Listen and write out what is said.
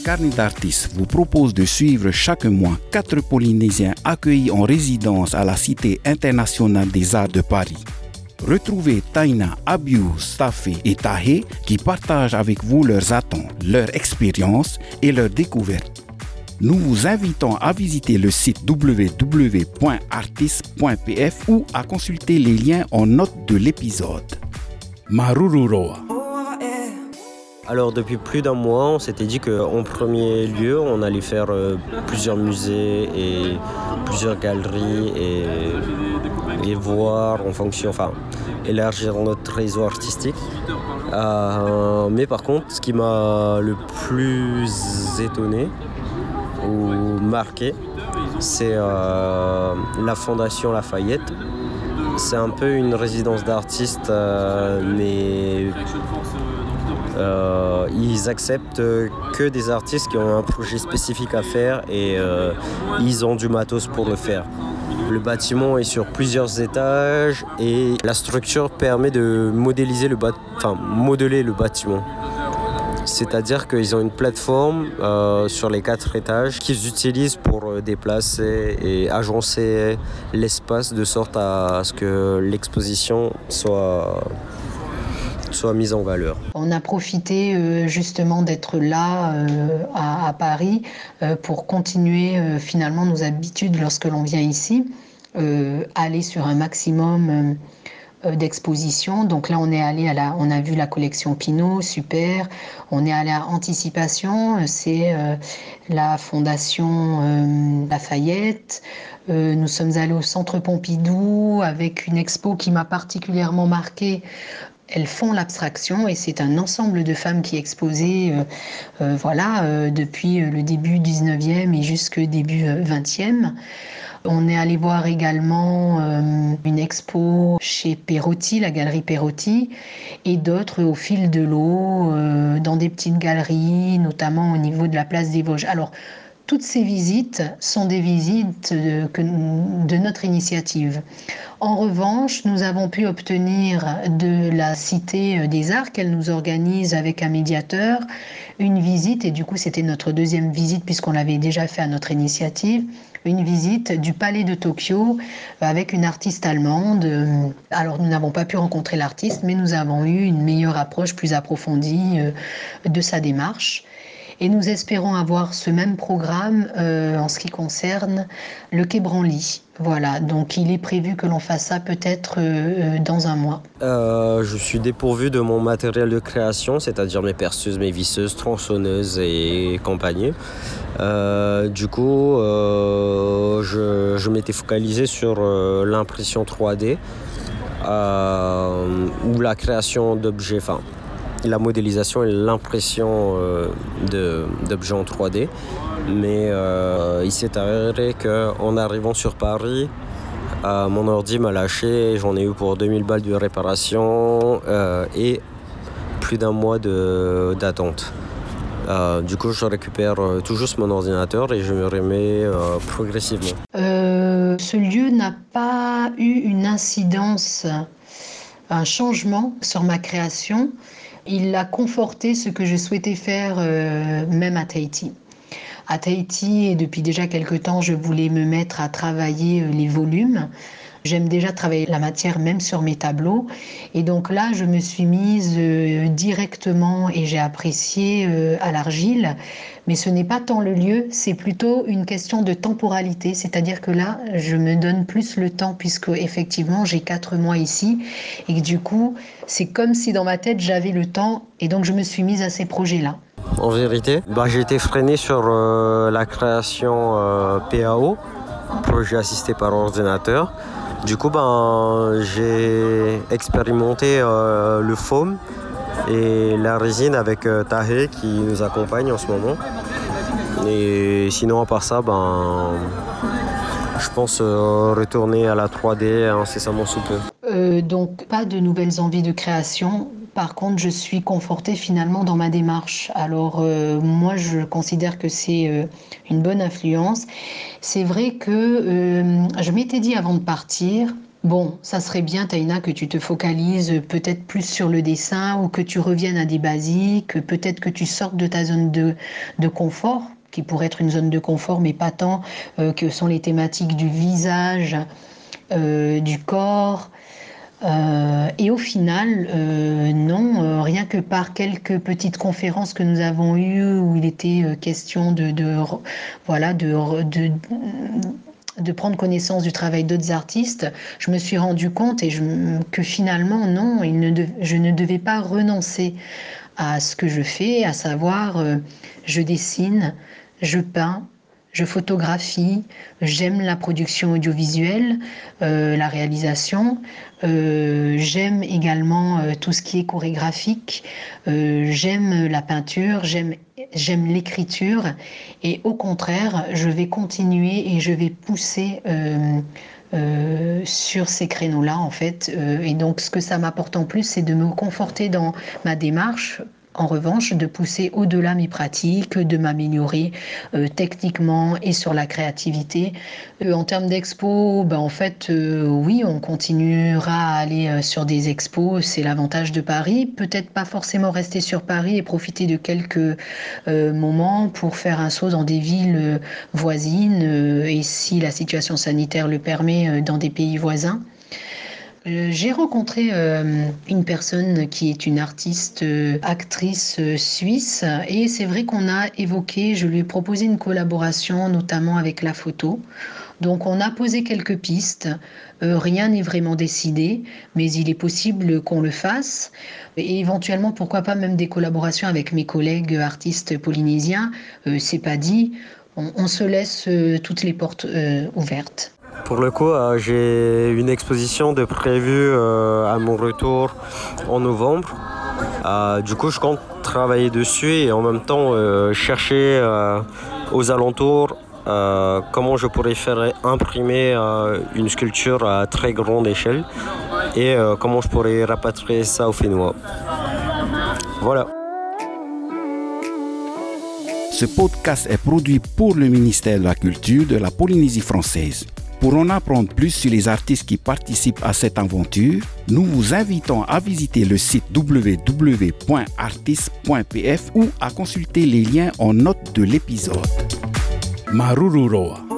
Carnet d'artistes vous propose de suivre chaque mois 4 Polynésiens accueillis en résidence à la Cité internationale des arts de Paris. Retrouvez Taina, Abiou, Stafé et Tahé qui partagent avec vous leurs attentes, leurs expériences et leurs découvertes. Nous vous invitons à visiter le site www.artist.pf ou à consulter les liens en note de l'épisode. Marururoa. Alors depuis plus d'un mois, on s'était dit qu'en premier lieu, on allait faire plusieurs musées et plusieurs galeries et voir en fonction, élargir notre réseau artistique. Mais par contre, ce qui m'a le plus étonné ou marqué, c'est la Fondation Lafayette. C'est un peu une résidence d'artistes, mais ils acceptent que des artistes qui ont un projet spécifique à faire et ils ont du matos pour le faire. Le bâtiment est sur plusieurs étages et la structure permet de modeler le bâtiment. C'est-à-dire qu'ils ont une plateforme sur les 4 étages qu'ils utilisent pour déplacer et agencer l'espace de sorte à ce que l'exposition soit mise en valeur. On a profité justement d'être là à Paris pour continuer finalement nos habitudes lorsque l'on vient ici, aller sur un maximum d'expositions. Donc là, on a vu la collection Pinault, super. On est allé à Anticipation, c'est la Fondation Lafayette. Nous sommes allés au Centre Pompidou avec une expo qui m'a particulièrement marquée. Elles font l'abstraction et c'est un ensemble de femmes qui est exposé depuis le début 19e et jusqu'au début 20e. On est allé voir également une expo chez Perotti, la galerie Perotti, et d'autres au fil de l'eau, dans des petites galeries, notamment au niveau de la place des Vosges. Alors, toutes ces visites sont des visites de notre initiative. En revanche, nous avons pu obtenir de la Cité des Arts, qu'elle nous organise avec un médiateur, une visite, et du coup c'était notre deuxième visite puisqu'on l'avait déjà fait à notre initiative, une visite du Palais de Tokyo avec une artiste allemande. Alors nous n'avons pas pu rencontrer l'artiste, mais nous avons eu une meilleure approche plus approfondie de sa démarche. Et nous espérons avoir ce même programme en ce qui concerne le Quai Branly. Voilà, donc il est prévu que l'on fasse ça peut-être dans un mois. Je suis dépourvu de mon matériel de création, c'est-à-dire mes perceuses, mes visseuses, tronçonneuses et compagnie. Du coup, je m'étais focalisé sur l'impression 3D ou la création d'objets, la modélisation et l'impression d'objets en 3D. Mais il s'est avéré qu'en arrivant sur Paris, mon ordi m'a lâché, j'en ai eu pour 2000 balles de réparation et plus d'un mois d'attente. Du coup, je récupère tout juste mon ordinateur et je me remets progressivement. Ce lieu n'a pas eu une incidence, un changement sur ma création. Il a conforté ce que je souhaitais faire même à Tahiti. À Tahiti, et depuis déjà quelque temps, je voulais me mettre à travailler les volumes. J'aime déjà travailler la matière même sur mes tableaux. Et donc là, je me suis mise directement et j'ai apprécié à l'argile. Mais ce n'est pas tant le lieu, c'est plutôt une question de temporalité. C'est-à-dire que là, je me donne plus le temps puisque effectivement, j'ai 4 mois ici. Et que du coup, c'est comme si dans ma tête, j'avais le temps. Et donc, je me suis mise à ces projets-là. En vérité, j'ai été freiné sur la création PAO, projet assisté par ordinateur. Du coup, j'ai expérimenté le foam et la résine avec Tahé qui nous accompagne en ce moment. Et sinon, à part ça, je pense retourner à la 3D incessamment sous peu. Donc, pas de nouvelles envies de création. Par contre, je suis confortée finalement dans ma démarche. Alors, moi, je considère que c'est une bonne influence. C'est vrai que je m'étais dit avant de partir Bon, ça serait bien, Taïna, que tu te focalises peut-être plus sur le dessin ou que tu reviennes à des basiques, peut-être que tu sortes de ta zone de confort, qui pourrait être une zone de confort, mais pas tant, que sont les thématiques du visage, du corps. Et au final, non, rien que par quelques petites conférences que nous avons eues où il était question de prendre connaissance du travail d'autres artistes, je me suis rendu compte que finalement, non, je ne devais pas renoncer à ce que je fais, à savoir, je dessine, je peins, je photographie, j'aime la production audiovisuelle, la réalisation, j'aime également tout ce qui est chorégraphique, j'aime la peinture, j'aime l'écriture et au contraire, je vais continuer et je vais pousser sur ces créneaux-là en fait. Et donc ce que ça m'apporte en plus, c'est de me conforter dans ma démarche. En revanche, de pousser au-delà mes pratiques, de m'améliorer techniquement et sur la créativité. En termes d'expos, en fait, oui, on continuera à aller sur des expos, c'est l'avantage de Paris. Peut-être pas forcément rester sur Paris et profiter de quelques moments pour faire un saut dans des villes voisines et si la situation sanitaire le permet, dans des pays voisins. J'ai rencontré une personne qui est une artiste, actrice suisse et c'est vrai qu'on a évoqué, je lui ai proposé une collaboration notamment avec la photo. Donc on a posé quelques pistes, rien n'est vraiment décidé, mais il est possible qu'on le fasse et éventuellement pourquoi pas même des collaborations avec mes collègues artistes polynésiens, c'est pas dit, on se laisse toutes les portes ouvertes. Pour le coup, j'ai une exposition de prévue à mon retour en novembre. Du coup, je compte travailler dessus et en même temps chercher aux alentours comment je pourrais faire imprimer une sculpture à très grande échelle et comment je pourrais rapatrier ça au Fénois. Voilà. Ce podcast est produit pour le ministère de la Culture de la Polynésie française. Pour en apprendre plus sur les artistes qui participent à cette aventure, nous vous invitons à visiter le site www.artist.pf ou à consulter les liens en note de l'épisode. Marururoa.